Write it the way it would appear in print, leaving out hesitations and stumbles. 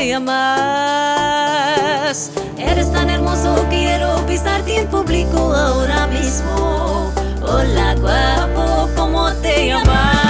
llamas. Eres tan hermoso, quiero pisarte en público ahora mismo. Hola guapo, ¿cómo te llamas?